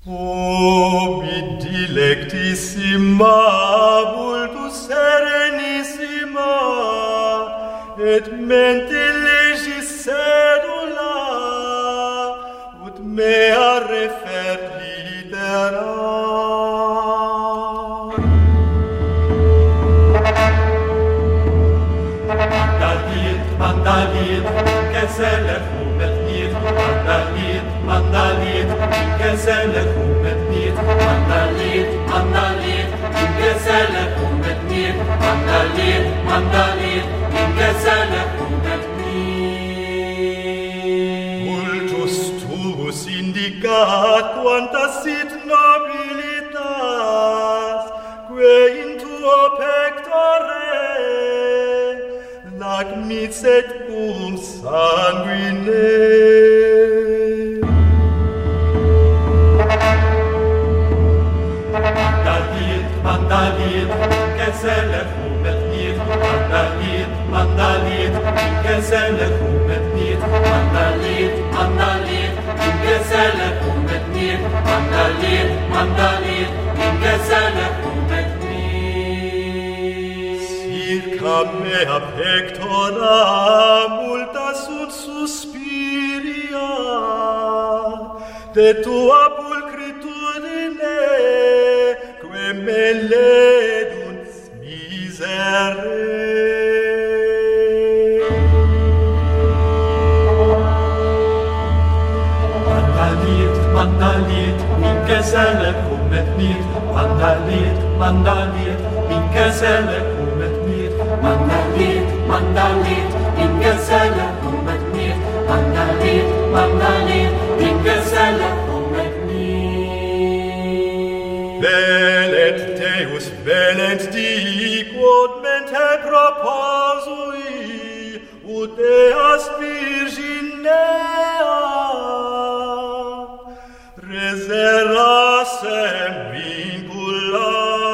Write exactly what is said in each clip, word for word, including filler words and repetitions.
O mi dilectissima vultus serenissima, et mente legis sedula, ut mea refert litera. Mandalit, mandalit, que se le fumet nit. Mandalit, mandalit, que se le fumet nit. Mandalit, mandalit, que se le fumet nit. Mandalit, mandalit, que se le fumet nit. Multus tuus indicat quanta sit nobilitas, que in tuo pectore lacmits et cum sanguine. Mandalit, mandalit, que se le fumet nit. Mandalit, mandalit, que se le fumet nit. Mandalit, mandalit, que se le fumet nit. Mandalit, mandalit, que se le fumet nit. Circa mea pectora multa sunt suspiria, de tua pulcritudine, que me ledunt misere. Mandalit, mandalit, minque se le fumet nit. Mandalit, mandalit, minque se le fumet nit. Mandalit, mandalit, minque se le fumet nit. Mandalit, mandalit, minque se le fumet nit. Velet Deus, velet di, quod mente proposui, ut east virginea, reserrassem vincula.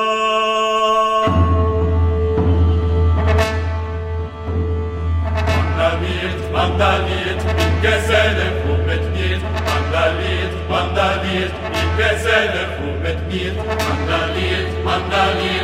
Mandalit, mandalit, minque se le fumet nit. Mandalit, mandalit, minque se le fumet nit. Mandalit, mandalit,